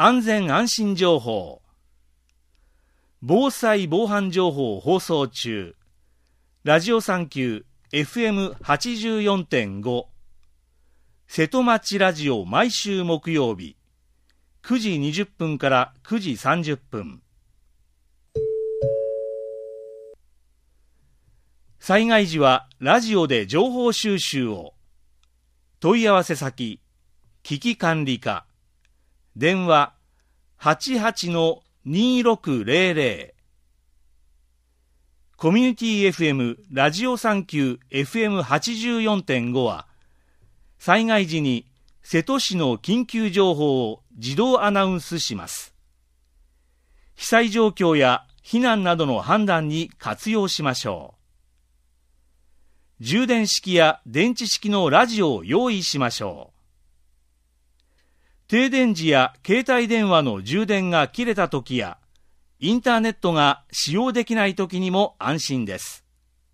安全安心情報。防災防犯情報放送中。ラジオサンキュー FM84.5 瀬戸町ラジオ毎週木曜日9時20分から9時30分。災害時はラジオで情報収集を。問い合わせ先危機管理課電話 88-2600 コミュニティ FM ラジオサンキュー FM84.5 は災害時に瀬戸市の緊急情報を自動アナウンスします。被災状況や避難などの判断に活用しましょう。充電式や電池式のラジオを用意しましょう。停電時や携帯電話の充電が切れた時やインターネットが使用できない時にも安心です。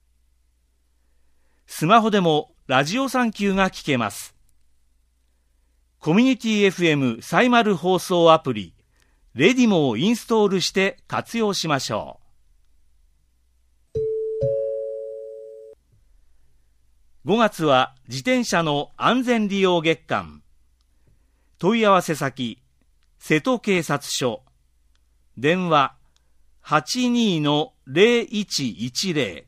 スマホでもラジオサンキューが聞けます。コミュニティ FM サイマル放送アプリレディモをインストールして活用しましょう。5月は自転車の安全利用月間。問い合わせ先瀬戸警察署電話 82-0110。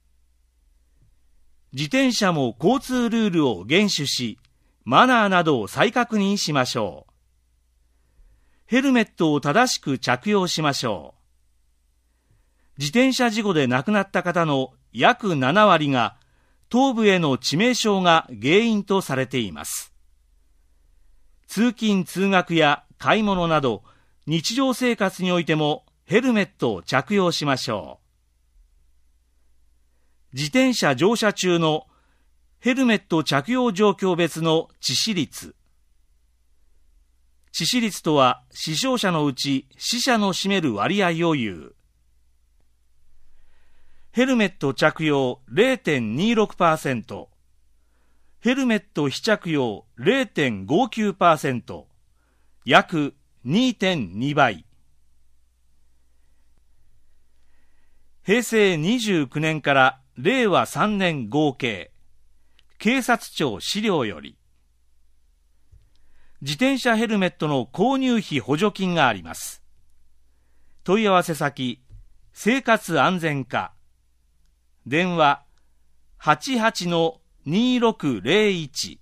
自転車も交通ルールを厳守しマナーなどを再確認しましょう。ヘルメットを正しく着用しましょう。自転車事故で亡くなった方の約7割が頭部への致命傷が原因とされています。通勤通学や買い物など日常生活においてもヘルメットを着用しましょう。自転車乗車中のヘルメット着用状況別の致死率。致死率とは死傷者のうち死者の占める割合を言う。ヘルメット着用 0.26%、ヘルメット非着用 0.59%、約 2.2 倍。平成29年から令和3年合計、警察庁資料より、自転車ヘルメットの購入費補助金があります。問い合わせ先、生活安全課電話 88-2601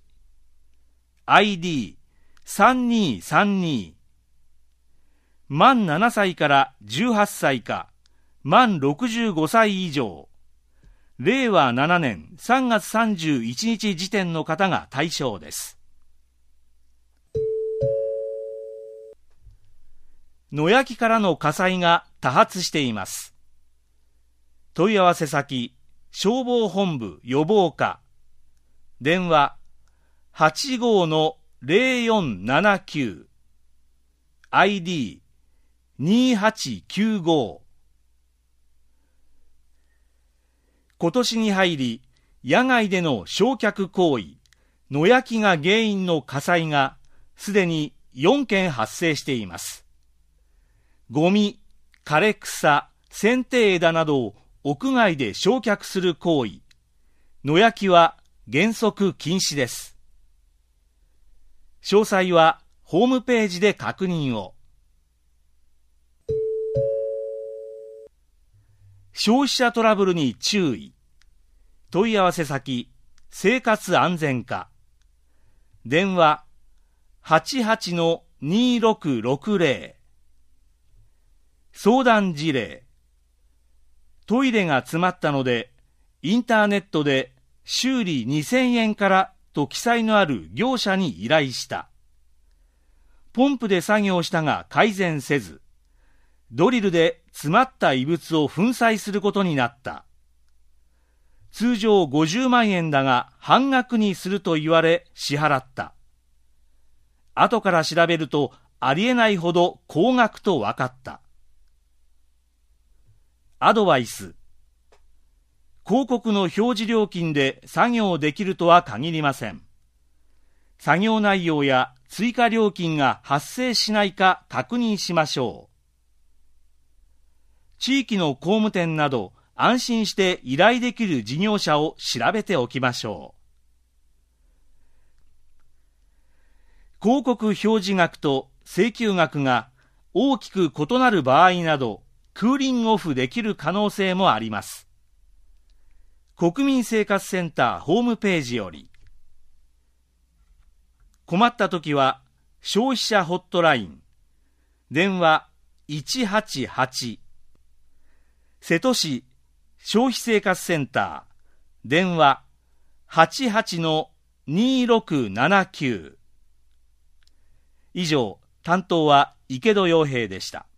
ID3232 満7歳から18歳か満65歳以上令和7年3月31日時点の方が対象です。野焼きからの火災が多発しています。問い合わせ先消防本部予防課電話 85-0479 ID2895。 今年に入り野外での焼却行為野焼きが原因の火災がすでに4件発生しています。ゴミ、枯れ草、剪定枝などを屋外で焼却する行為野焼きは原則禁止です。詳細はホームページで確認を。消費者トラブルに注意。問い合わせ先生活安全課電話 88-2660。 相談事例。トイレが詰まったのでインターネットで修理2000円からと記載のある業者に依頼した。ポンプで作業したが改善せず、ドリルで詰まった異物を粉砕することになった。通常50万円だが半額にすると言われ支払った。後から調べるとありえないほど高額と分かった。アドバイス。広告の表示料金で作業できるとは限りません。作業内容や追加料金が発生しないか確認しましょう。地域の工務店など安心して依頼できる事業者を調べておきましょう。広告表示額と請求額が大きく異なる場合など、クーリングオフできる可能性もあります。国民生活センターホームページより。困ったときは消費者ホットライン、電話188、瀬戸市消費生活センター、電話88-2679。以上、担当は池戸洋平でした。